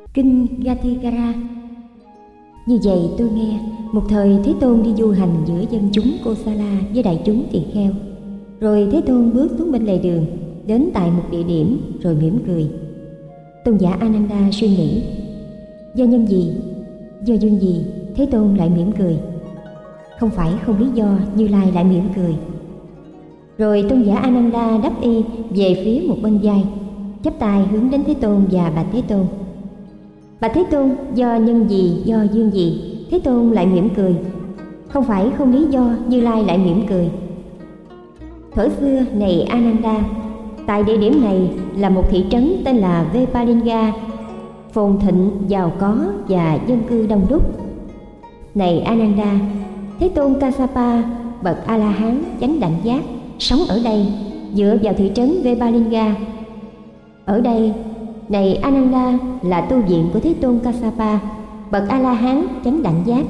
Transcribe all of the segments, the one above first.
Kinh Gatikara. Như vậy tôi nghe, một thời Thế Tôn đi du hành giữa dân chúng Kosala với đại chúng tỳ kheo. Rồi Thế Tôn bước xuống bên lề đường, đến tại một địa điểm rồi mỉm cười. Tôn giả Ananda suy nghĩ, do nhân gì, do duyên gì Thế Tôn lại mỉm cười? Không phải không lý do Như Lai lại mỉm cười. Rồi Tôn giả Ananda đắp y về phía một bên vai, chắp tay hướng đến Thế Tôn và bạch Thế Tôn: Bạch Thế Tôn, do nhân gì, do duyên gì Thế Tôn lại mỉm cười? Không phải không lý do Như Lai lại mỉm cười. Thuở xưa này Ananda, tại địa điểm này là một thị trấn tên là Vepalinga, phồn thịnh, giàu có và dân cư đông đúc. Này Ananda, Thế Tôn Kassapa bậc A La Hán chánh đẳng giác sống ở đây, dựa vào thị trấn Vepalinga. Ở đây, này Ananda, là tu viện của Thế Tôn Kassapa bậc A La Hán chánh đẳng giác.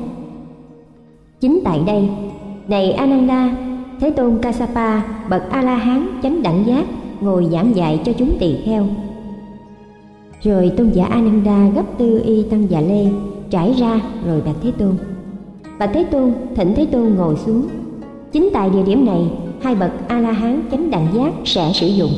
Chính tại đây, này Ananda, Thế Tôn Kassapa bậc A La Hán chánh đẳng giác ngồi giảng dạy cho chúng tỳ kheo. Rồi Tôn giả Ananda gấp tư y tăng dạ lê trải ra rồi bạch Thế Tôn: Bạch Thế Tôn, thỉnh Thế Tôn ngồi xuống. Chính tại địa điểm này, hai bậc A La Hán chánh đẳng giác sẽ sử dụng.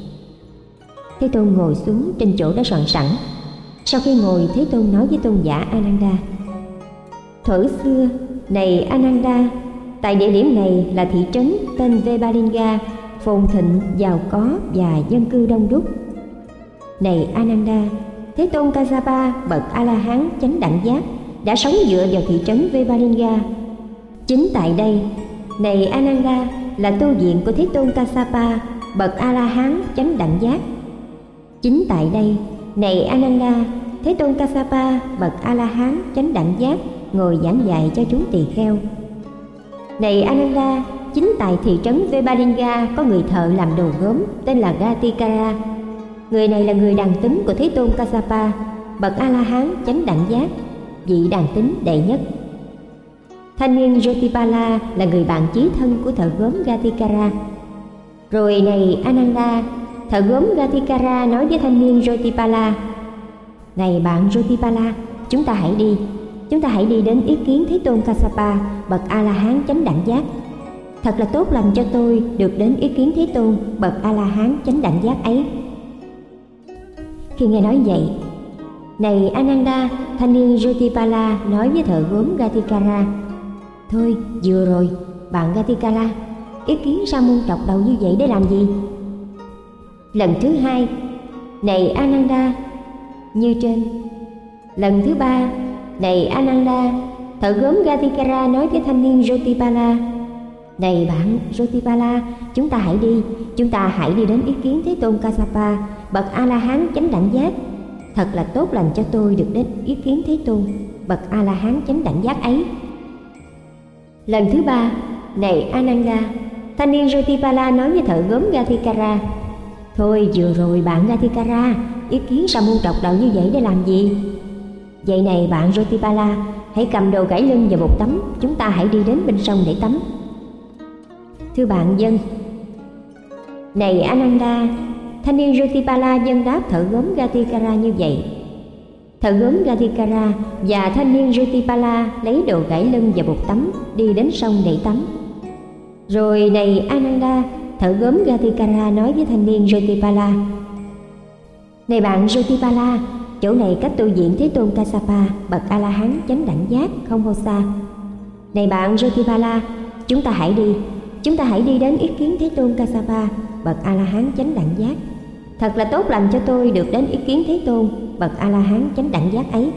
Thế Tôn ngồi xuống trên chỗ đã soạn sẵn. Sau khi ngồi, Thế Tôn nói với Tôn giả Ananda: Thuở xưa này Ananda, tại địa điểm này là thị trấn tên Vepalinga, phồn thịnh, giàu có và dân cư đông đúc. Này Ananda, Thế Tôn Kassapa bậc A La Hán chánh đẳng giác đã sống dựa vào thị trấn Vepalinga. Chính tại đây, này Ananda, là tu viện của Thế Tôn Kassapa bậc A La Hán chánh đẳng giác. Chính tại đây, này Ananda, Thế Tôn Kassapa bậc A La Hán chánh đẳng giác ngồi giảng dạy cho chúng tỳ kheo. Này Ananda, chính tại thị trấn Vepalinga có người thợ làm đồ gốm tên là Gatikara. Người này là người đàn tín của Thế Tôn Kassapa bậc A La Hán chánh đẳng giác, vị đàn tín đệ nhất. Thanh niên Jotipala là người bạn chí thân của thợ gốm Gatikara. Rồi này Ananda, thợ gốm Gatikara nói với thanh niên Jotipala: Này bạn Jotipala, chúng ta hãy đi đến ý kiến Thế Tôn Kassapa bậc A La Hán chánh đẳng giác. Thật là tốt lành cho tôi được đến ý kiến Thế Tôn bậc A La Hán chánh đẳng giác ấy. Khi nghe nói vậy, này Ananda, thanh niên Jotipala nói với thợ gốm Gatikara: Thôi, vừa rồi, bạn Gatikara, ý kiến sa môn trọc đầu như vậy để làm gì? Lần thứ hai, này Ananda, như trên. Lần thứ ba, này Ananda, thợ gốm Gatikara nói với thanh niên Jotipala: Này bạn Jotipala, chúng ta hãy đi đến ý kiến Thế Tôn Kassapa bậc A La Hán chánh đẳng giác. Thật là tốt lành cho tôi được đến ý kiến Thế Tôn bậc A La Hán chánh đẳng giác ấy. Lần thứ ba, này Ananda, thanh niên Jotipala nói với thợ gốm Gatikara: Thôi, vừa rồi bạn Gatikara, ý kiến sa môn trọc đầu như vậy để làm gì? Vậy này bạn Jotipala, hãy cầm đồ gãy lưng và bột tắm, chúng ta hãy đi đến bên sông để tắm. Thưa bạn dân. Này Ananda, thanh niên Jotipala dân đáp thợ gốm Gatikara như vậy. Thợ gốm Gatikara và thanh niên Jotipala lấy đồ gãy lưng và bột tắm đi đến sông để tắm. Rồi này Ananda, thợ gốm Gatikara nói với thanh niên Jotipala: Này bạn Jotipala, chỗ này cách tu viện Thế Tôn Kassapa bậc A La Hán chánh đẳng giác không bao xa. Này bạn Jotipala, chúng ta hãy đi đến ý kiến Thế Tôn Kassapa bậc A La Hán chánh đẳng giác. Thật là tốt lành cho tôi được đến ý kiến Thế Tôn bậc A La Hán chánh đẳng giác ấy.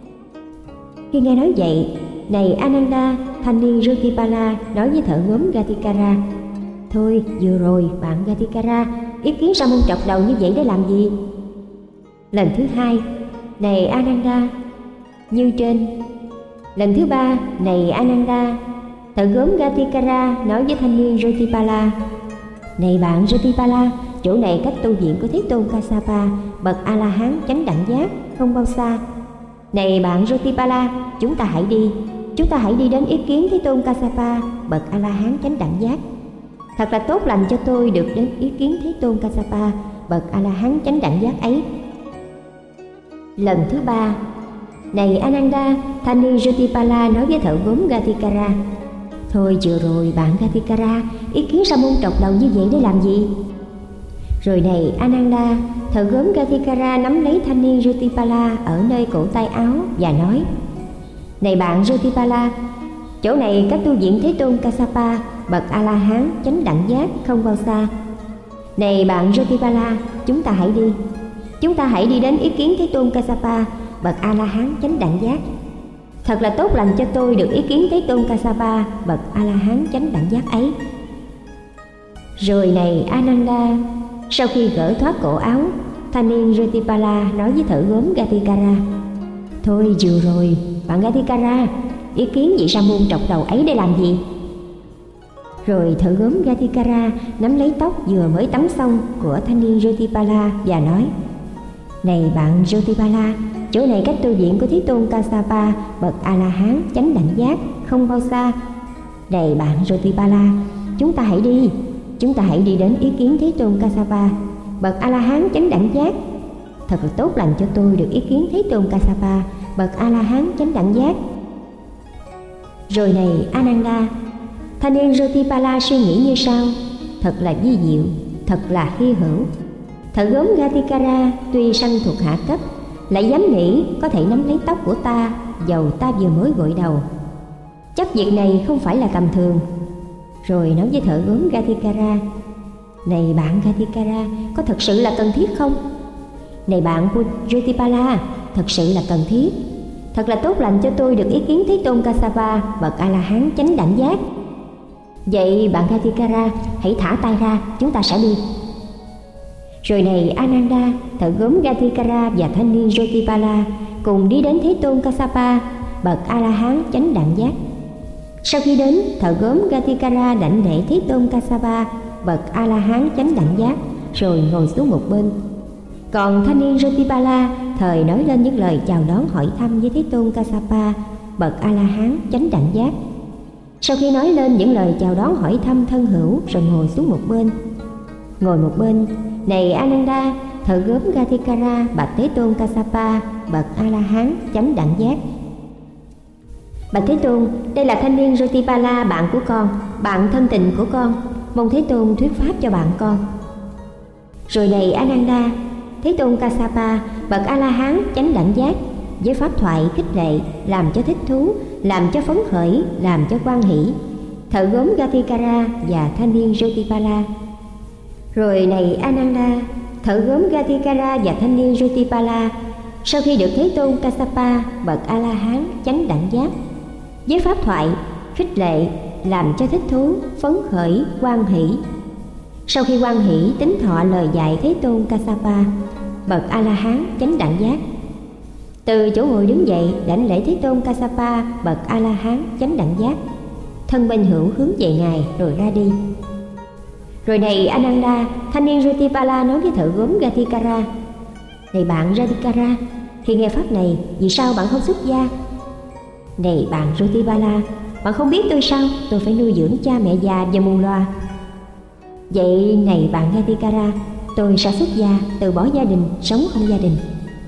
Khi nghe nói vậy, này Ananda, thanh niên Jotipala nói với thợ gốm Gatikara: Thôi, vừa rồi bạn Gatikara, ý kiến sa môn trọc đầu như vậy để làm gì? Lần thứ hai, này Ananda, như trên. Lần thứ ba, này Ananda, thợ gốm Gatikara nói với thanh niên Jotipala: Này bạn Jotipala, chỗ này cách tu viện của Thế Tôn Kassapa bậc A La Hán chánh đẳng giác không bao xa. Này bạn Jotipala, chúng ta hãy đi đến ý kiến Thế Tôn Kassapa bậc A La Hán chánh đẳng giác. Thật là tốt lành cho tôi được đến ý kiến Thế Tôn Kassapa bậc A La Hán chánh đẳng giác ấy. Lần thứ ba, này Ananda, thanh niên Jotipala nói với thợ gốm Gatikara: thôi vừa rồi bạn Gatikara, ý kiến sa môn trọc đầu như vậy để làm gì? Rồi này Ananda, thợ gốm Gatikara nắm lấy thanh niên Jotipala ở nơi cổ tay áo và nói: này bạn Jotipala, chỗ này cách tu viện Thế Tôn Kassapa bậc A La Hán chánh đẳng giác không bao xa. Này bạn Jotipala, chúng ta hãy đi. Chúng ta hãy đi đến ý kiến Thế Tôn Kassapa bậc A La Hán chánh đẳng giác. Thật là tốt lành cho tôi được ý kiến Thế Tôn Kassapa bậc A La Hán chánh đẳng giác ấy. Rồi này Ananda, sau khi gỡ thoát cổ áo, thanh niên Jotipala nói với thợ gốm Gatikara: thôi vừa rồi bạn Gatikara, ý kiến vị sa môn trọc đầu ấy để làm gì? Rồi thợ gốm Gatikara nắm lấy tóc vừa mới tắm xong của thanh niên Jotipala và nói: này bạn Jotipala, chỗ này cách tu viện của Thế Tôn Kassapa bậc A La Hán chánh đẳng giác không bao xa. Này bạn Jotipala, chúng ta hãy đi. Chúng ta hãy đi đến ý kiến Thế Tôn Kassapa bậc A La Hán chánh đẳng giác. Thật là tốt lành cho tôi được ý kiến Thế Tôn Kassapa bậc A La Hán chánh đẳng giác. Rồi này Ananda, thanh niên Jotipala suy nghĩ như sau: thật là vi diệu, thật là hy hữu. Thợ gốm Gatikara tuy sanh thuộc hạ cấp, lại dám nghĩ có thể nắm lấy tóc của ta dầu ta vừa mới gội đầu. Chắc việc này không phải là tầm thường. Rồi nói với thợ gốm Gatikara: này bạn Gatikara, có thật sự là cần thiết không? Này bạn Jotipala, thật sự là cần thiết. Thật là tốt lành cho tôi được ý kiến Thế Tôn Kassapa bậc A La Hán chánh đẳng giác. Vậy bạn Gatikara, hãy thả tay ra, chúng ta sẽ đi. Rồi này Ananda, thợ gốm Gatikara và thanh niên Jotipala cùng đi đến Thế Tôn Kassapa bậc A La Hán chánh đẳng giác. Sau khi đến, thợ gốm Gatikara đảnh lễ Thế Tôn Kassapa bậc A La Hán chánh đẳng giác, rồi ngồi xuống một bên. Còn thanh niên Jotipala thời nói lên những lời chào đón hỏi thăm với Thế Tôn Kassapa bậc A La Hán chánh đẳng giác. Sau khi nói lên những lời chào đón hỏi thăm thân hữu, rồi ngồi xuống một bên. Ngồi một bên, này Ananda, thợ gốm Gatikara bạch Thế Tôn Kassapa bậc A La Hán chánh đẳng giác: bạch Thế Tôn, đây là thanh niên Jotipala bạn của con, bạn thân tình của con, mong Thế Tôn thuyết pháp cho bạn con. Rồi này Ananda, Thế Tôn Kassapa bậc A La Hán chánh đẳng giác với pháp thoại khích lệ, làm cho thích thú, làm cho phấn khởi, làm cho hoan hỷ thợ gốm Gatikara và thanh niên Jotipala. Rồi này Ananda, thợ gốm Gatikara và thanh niên Jotipala sau khi được Thế Tôn Kassapa bậc A La Hán chánh đẳng giác với pháp thoại khích lệ, làm cho thích thú, phấn khởi, hoan hỷ, sau khi hoan hỷ tín thọ lời dạy Thế Tôn Kassapa bậc A La Hán chánh đẳng giác, từ chỗ ngồi đứng dậy đảnh lễ Thế Tôn Kassapa bậc A La Hán chánh đẳng giác, thân bên hữu hướng về ngài rồi ra đi. Rồi này Ananda, thanh niên Jotipala nói với thợ gốm Gatikara: này bạn Gatikara, khi nghe pháp này, vì sao bạn không xuất gia? Này bạn Jotipala, bạn không biết tôi sao? Tôi phải nuôi dưỡng cha mẹ già và mù loà. Vậy này bạn Gatikara, tôi sẽ xuất gia, từ bỏ gia đình, sống không gia đình.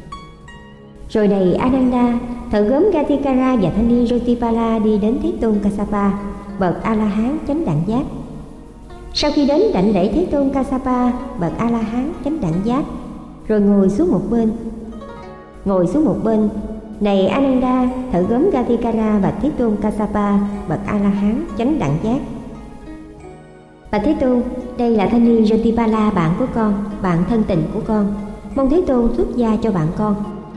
Rồi này Ananda, thợ gốm Gatikara và thanh niên Jotipala đi đến Thế Tôn Kassapa bậc A La Hán chánh đẳng giác. Sau khi đến đảnh lễ Thế Tôn Kassapa bậc A La Hán chánh đẳng giác, rồi ngồi xuống một bên. Ngồi xuống một bên, này Ananda, thợ gốm Gatikara và Thế Tôn Kassapa bậc A La Hán chánh đẳng giác: bạch Thế Tôn, đây là thanh niên Jotipala bạn của con, bạn thân tình của con, mong Thế Tôn xuất gia cho bạn con.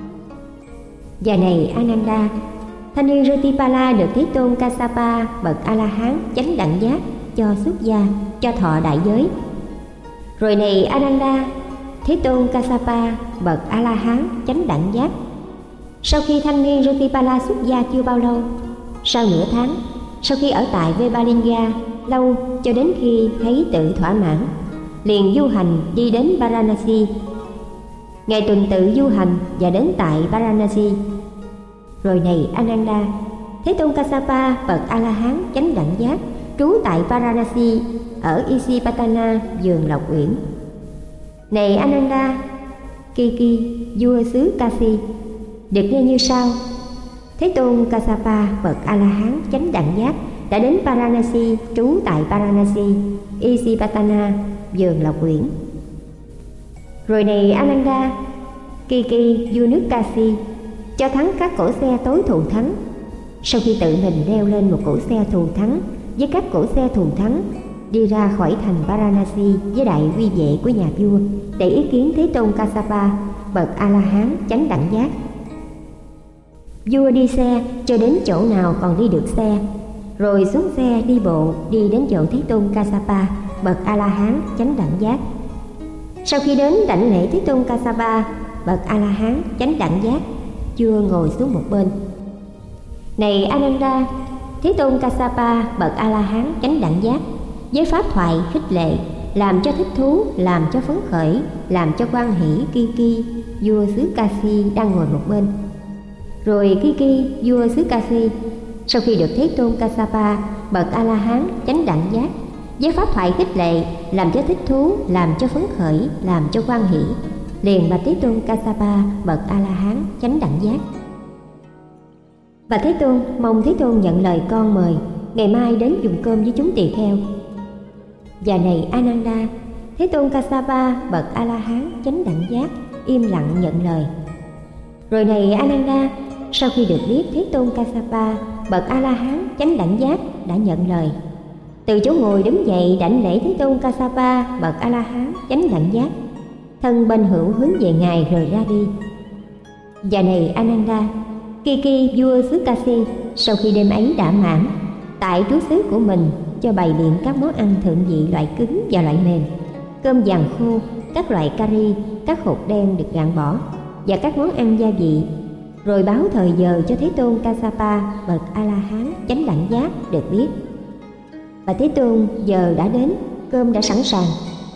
Và này Ananda, thanh niên Jotipala được Thế Tôn Kassapa bậc A La Hán chánh đẳng giác cho xuất gia, cho thọ đại giới. Rồi này Ananda, Thế Tôn Kassapa bậc A La Hán chánh đẳng giác sau khi thanh niên Jotipala xuất gia chưa bao lâu, sau nửa tháng, sau khi ở tại Vebalinga lâu cho đến khi thấy tự thỏa mãn, liền du hành đi đến Varanasi. Ngài tuần tự du hành và đến tại Varanasi. Rồi này Ananda, Thế Tôn Kassapa bậc A La Hán chánh đẳng giác trú tại Varanasi ở Isipatana vườn Lộc Uyển. Này Ananda, Kiki vua xứ Kasi được nghe như sau: Thế Tôn Kassapa bậc A La Hán chánh đẳng giác đã đến Varanasi, trú tại Varanasi, Isipatana, vườn Lộc Uyển. Rồi này Ananda, Kiki vua nước Kasi cho thắng các cỗ xe tối thù thắng. Sau khi tự mình leo lên một cỗ xe thù thắng với các cỗ xe thù thắng, đi ra khỏi thành Varanasi với đại uy vệ của nhà vua để ý kiến Thế Tôn Kassapa bậc A La Hán chánh đẳng giác. Vua đi xe cho đến chỗ nào còn đi được xe, rồi xuống xe đi bộ đi đến chỗ Thế Tôn Kassapa bậc A La Hán chánh đẳng giác. Sau khi đến đảnh lễ Thế Tôn Kassapa bậc A La Hán chánh đẳng giác, vua ngồi xuống một bên. Này Ananda, Thế Tôn Kassapa bậc A La Hán chánh đẳng giác với pháp thoại khích lệ, làm cho thích thú, làm cho phấn khởi, làm cho hoan hỷ Kiki vua xứ Kasi đang ngồi một bên. Rồi Kiki vua xứ Kasi sau khi được Thế Tôn Kassapa bậc A La Hán chánh đẳng giác với pháp thoại khích lệ, làm cho thích thú, làm cho phấn khởi, làm cho hoan hỷ, liền bạch Thế Tôn Kassapa bậc A La Hán chánh đẳng giác: Và Thế Tôn, mong Thế Tôn nhận lời con mời, ngày mai đến dùng cơm với chúng tỳ kheo. Và này Ananda, Thế Tôn Kassapa bậc A La Hán chánh đẳng giác im lặng nhận lời. Rồi này Ananda, sau khi được biết Thế Tôn Kassapa bậc A La Hán chánh đẳng giác đã nhận lời, từ chỗ ngồi đứng dậy đảnh lễ Thế Tôn Kassapa bậc A La Hán chánh đẳng giác, thân bên hữu hướng về ngài rồi ra đi. Và này Ananda, Kiki vua xứ Kasi sau khi đêm ấy đã mãn, tại trú xứ của mình cho bày biện các món ăn thượng vị loại cứng và loại mềm, cơm vàng khô, các loại cari, các hột đen được gạn bỏ và các món ăn gia vị, rồi báo thời giờ cho Thế Tôn Kassapa bậc A La Hán chánh đẳng giác được biết. Và Thế Tôn, giờ đã đến, cơm đã sẵn sàng.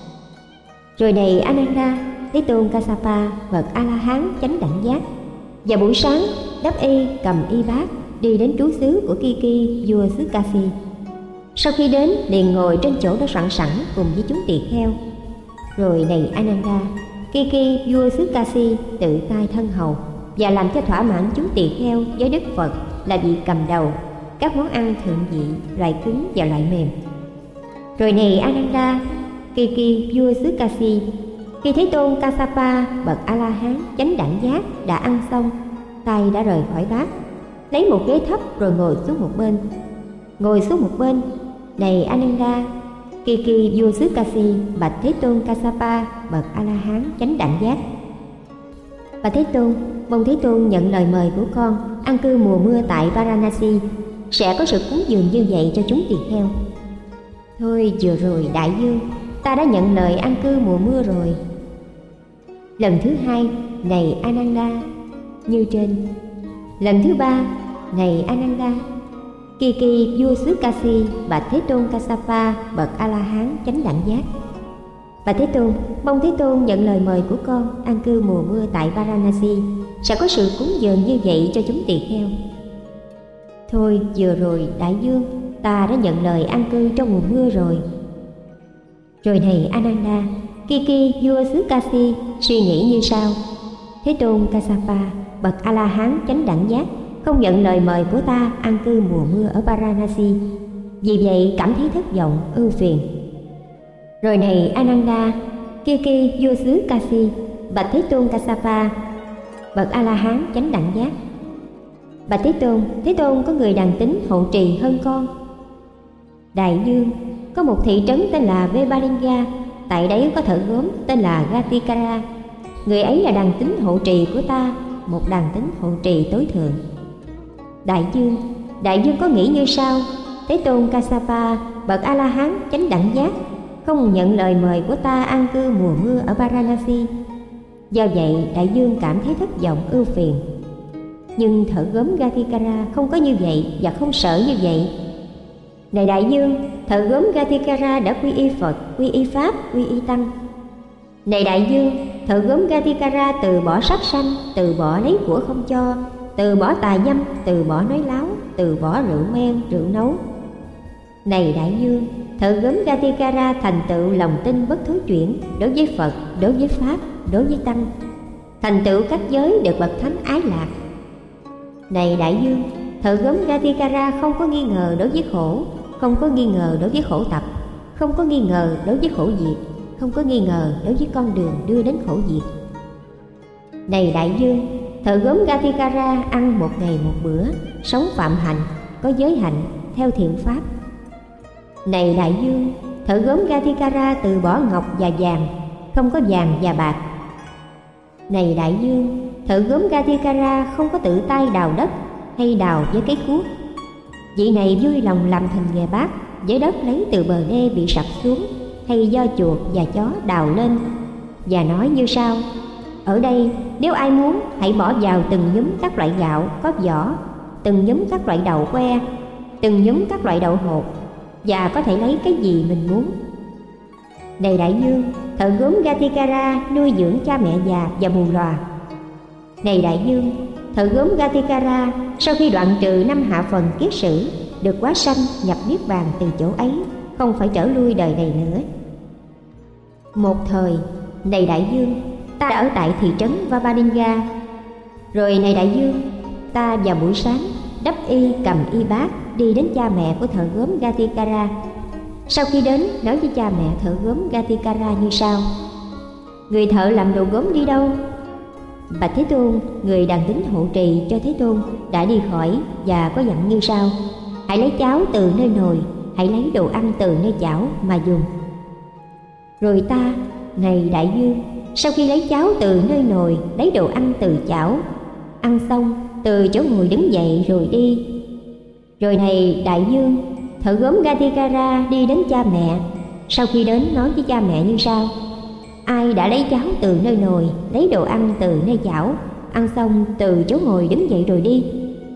Rồi này Ananda, Thế Tôn Kassapa bậc A La Hán chánh đẳng giác và buổi sáng đắp y cầm y bát đi đến trú xứ của Kiki vua xứ Kasi. Sau khi đến liền ngồi trên chỗ đã soạn sẵn cùng với chúng tỳ kheo. Rồi này Ananda, Kiki vua xứ Kasi tự tay thân hầu và làm cho thỏa mãn chúng tỳ kheo với Đức Phật là vị cầm đầu, các món ăn thượng vị loại cứng và loại mềm. Rồi này Ananda, Kiki vua xứ Kasi, khi Thế Tôn Kassapa bậc A La Hán chánh đẳng giác đã ăn xong, tay đã rời khỏi bát, lấy một ghế thấp rồi ngồi xuống một bên. Ngồi xuống một bên, này Ananda, Kiki vua xứ Kasi bạch Thế Tôn Kassapa bậc A La Hán chánh đẳng giác: Và Thế Tôn, mong Thế Tôn nhận lời mời của con an cư mùa mưa tại Varanasi, sẽ có sự cúng dường như vậy cho chúng tỳ kheo. Thôi vừa rồi đại vương, ta đã nhận lời an cư mùa mưa rồi. Lần thứ hai, này Ananda, như trên. Lần thứ ba, này Ananda, Kiki vua xứ Kasi bạch Thế Tôn Kassapa bậc A La Hán chánh đẳng giác: Và Thế Tôn, mong Thế Tôn nhận lời mời của con an cư mùa mưa tại Varanasi, sẽ có sự cúng dường như vậy cho chúng tỳ kheo. Thôi vừa rồi đại vương, ta đã nhận lời an cư trong mùa mưa rồi. Rồi này Ananda, Kiki vua xứ Kasi suy nghĩ như sau: Thế Tôn Kassapa bậc A La Hán chánh đẳng giác không nhận lời mời của ta an cư mùa mưa ở Varanasi, vì vậy cảm thấy thất vọng ưu phiền. Rồi này Ananda, Kiki vua xứ Kasi bạch Thế Tôn Kassapa bậc A La Hán chánh đẳng giác: Bạch Thế Tôn có người đàn tính hộ trì hơn con. Đại vương, có một thị trấn tên là Vebalinga, tại đấy có thợ gốm tên là Gatikara. Người ấy là đàn tính hộ trì của ta, một đàn tính hộ trì tối thượng. Đại vương có nghĩ như sau: Thế Tôn Kassapa bậc A La Hán chánh đẳng giác không nhận lời mời của ta an cư mùa mưa ở Varanasi. Do vậy đại vương cảm thấy thất vọng ưu phiền. Nhưng thợ gốm Gatikara không có như vậy và không sợ như vậy. Này đại vương, thợ gốm Gatikara đã quy y Phật, quy y Pháp, quy y Tăng. Này đại vương, thợ gốm Gatikara từ bỏ sát sanh, từ bỏ lấy của không cho, từ bỏ tà dâm, từ bỏ nói láo, từ bỏ rượu men, rượu nấu. Này đại vương, thợ gốm Gatikara thành tựu lòng tin bất thối chuyển đối với Phật, đối với Pháp, đối với Tăng, thành tựu các giới được bậc thánh ái lạc, Này đại dương, thợ gốm Gatikara không có nghi ngờ đối với khổ, không có nghi ngờ đối với khổ tập, không có nghi ngờ đối với khổ diệt, không có nghi ngờ đối với con đường đưa đến khổ diệt. Này đại dương, thợ gốm Gatikara ăn một ngày một bữa, sống phạm hạnh, có giới hạnh, theo thiện pháp. Này đại dương, thợ gốm Gatikara từ bỏ ngọc và vàng, không có vàng và bạc. Này đại dương, thợ gốm Gatikara không có tự tay đào đất hay đào với cái cuốc. Vị này vui lòng làm thành nghề bát với đất lấy từ bờ đê bị sập xuống hay do chuột và chó đào lên, và nói như sau: ở đây nếu ai muốn hãy bỏ vào từng nhúm các loại gạo có vỏ, từng nhúm các loại đậu que, từng nhúm các loại đậu hột, và có thể lấy cái gì mình muốn. Này đại dương, thợ gốm Gatikara nuôi dưỡng cha mẹ già và mù lòa. Này đại dương, thợ gốm Gatikara sau khi đoạn trừ 5 hạ phần kiết sử, được hóa sanh nhập niết bàn từ chỗ ấy, không phải trở lui đời này nữa. Một thời, này đại dương, ta ở tại thị trấn Vavalinga. Rồi này đại dương, ta vào buổi sáng đắp y cầm y bát đi đến cha mẹ của thợ gốm Gatikara. Sau khi đến, nói với cha mẹ thợ gốm Gatikara như sau: người thợ làm đồ gốm đi đâu? Bạch Thế Tôn, người đàn tín hộ trì cho Thế Tôn đã đi khỏi và có dặn như sau: hãy lấy cháo từ nơi nồi, hãy lấy đồ ăn từ nơi chảo mà dùng. Rồi ta, này đại dương, sau khi lấy cháo từ nơi nồi, lấy đồ ăn từ chảo, ăn xong từ chỗ ngồi đứng dậy rồi đi. Rồi này đại dương, thợ gốm Gatikara đi đến cha mẹ. Sau khi đến, nói với cha mẹ như sau: ai đã lấy cháo từ nơi nồi, lấy đồ ăn từ nơi chảo, ăn xong từ chỗ ngồi đứng dậy rồi đi.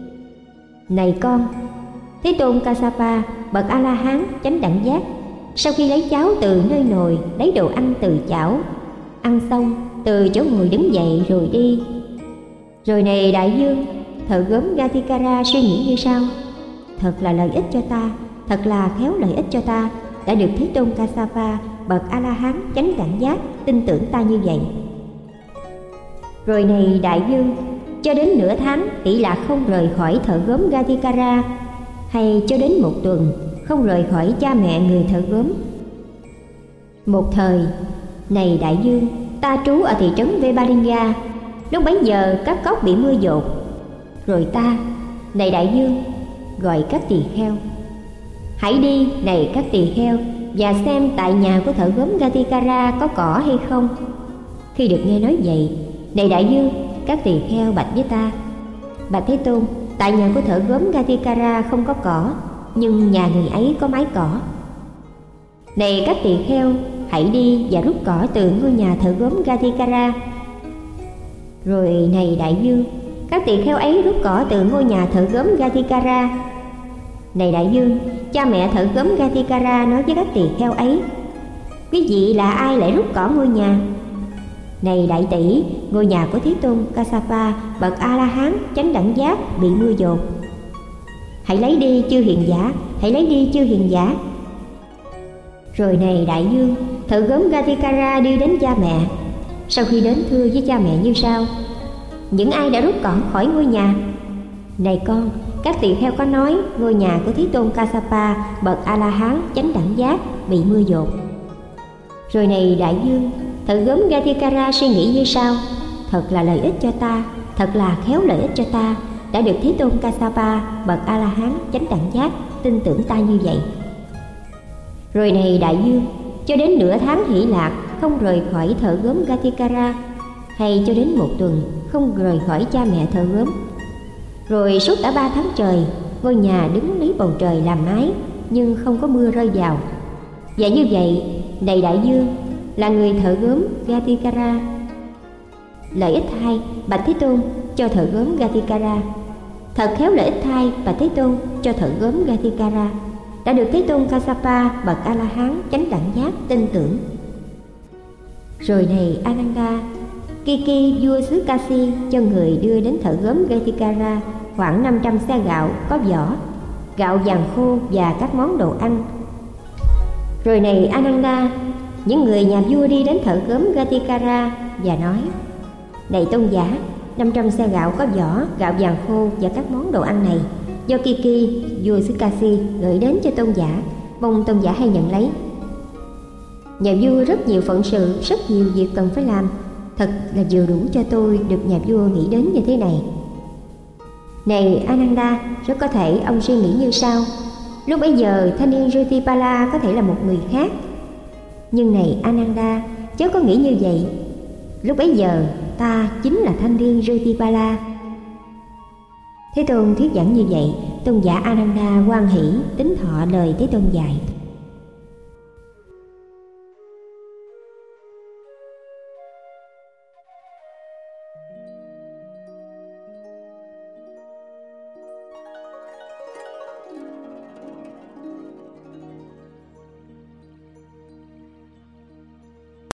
Này con, Thế Tôn Kassapa bậc A La Hán chánh đẳng giác, sau khi lấy cháo từ nơi nồi, lấy đồ ăn từ chảo, ăn xong từ chỗ ngồi đứng dậy rồi đi. Rồi này đại dương, thợ gốm Gatikara suy nghĩ như sau: thật là lợi ích cho ta, thật là khéo lợi ích cho ta, đã được Thế Tôn Kassapa bậc A La Hán chánh đẳng giác tin tưởng ta như vậy. Rồi này đại dương, cho đến nửa tháng tỷ lạc không rời khỏi thợ gốm Gatikara, hay cho đến một tuần không rời khỏi cha mẹ người thợ gốm. Một thời, này đại dương, ta trú ở thị trấn Vebalinga. Lúc bấy giờ các cốc bị mưa dột. Rồi ta, này đại dương, gọi các tỳ kheo: hãy đi này các tỳ kheo, và xem tại nhà của thợ gốm Gatikara có cỏ hay không. Khi được nghe nói vậy, này đại dương, các tỳ kheo bạch với ta: bạch Thế Tôn, tại nhà của thợ gốm Gatikara không có cỏ, nhưng nhà người ấy có mái cỏ. Này các tỳ kheo, hãy đi và rút cỏ từ ngôi nhà thợ gốm Gatikara. Rồi này đại dương, các tỳ kheo ấy rút cỏ từ ngôi nhà thợ gốm Gatikara. Này đại dương, cha mẹ thợ gốm Gatikara nói với các tỳ kheo ấy: quý vị là ai lại rút cỏ ngôi nhà? Này đại tỷ, ngôi nhà của Thế Tôn Kassapa bậc A La Hán chánh đẳng giác bị mưa dột. Hãy lấy đi chư hiền giả, hãy lấy đi chư hiền giả. Rồi này đại dương, thợ gốm Gatikara đi đến cha mẹ. Sau khi đến, thưa với cha mẹ như sau: những ai đã rút cỏ khỏi ngôi nhà? Này con, các tỳ kheo có nói ngôi nhà của Thế Tôn Kassapa bậc A La Hán chánh đẳng giác bị mưa dột. Rồi này đại dương, thợ gốm Gatikara suy nghĩ như sau: thật là lợi ích cho ta, thật là khéo lợi ích cho ta, đã được Thế Tôn Kassapa bậc A La Hán chánh đẳng giác tin tưởng ta như vậy. Rồi này đại dương, cho đến nửa tháng hỷ lạc không rời khỏi thợ gốm Gatikara, hay cho đến một tuần không rời khỏi cha mẹ thợ gốm. Rồi suốt đã 3 tháng trời, ngôi nhà đứng lấy bầu trời làm mái, nhưng không có mưa rơi vào. Và như vậy, này đại dương, là người thợ gốm Gatikara. Lợi ích hai, bạch Thế Tôn, cho thợ gốm Gatikara. Thật khéo lợi ích hai, bạch Thế Tôn, cho thợ gốm Gatikara, đã được Thế Tôn Kassapa bậc A La Hán chánh đẳng giác tin tưởng. Rồi này Ananda, Kiki vua xứ Kasi cho người đưa đến thợ gốm Gatikara khoảng 500 xe gạo có vỏ, gạo vàng khô và các món đồ ăn. Rồi này Ananda, những người nhà vua đi đến thợ gốm Gatikara và nói: này tôn giả, 500 xe gạo có vỏ, gạo vàng khô và các món đồ ăn này do Kiki, vua xứ Kasi gửi đến cho tôn giả, mong tôn giả hay nhận lấy. Nhà vua rất nhiều phận sự, rất nhiều việc cần phải làm. Thật là vừa đủ cho tôi được nhà vua nghĩ đến như thế này. Này Ananda, rất có thể ông suy nghĩ như sau: lúc bấy giờ thanh niên Jutipala có thể là một người khác. Nhưng này Ananda, chớ có nghĩ như vậy. Lúc bấy giờ ta chính là thanh niên Jutipala. Thế Tôn thuyết giảng như vậy, tôn giả Ananda hoan hỷ tín thọ lời Thế Tôn dạy.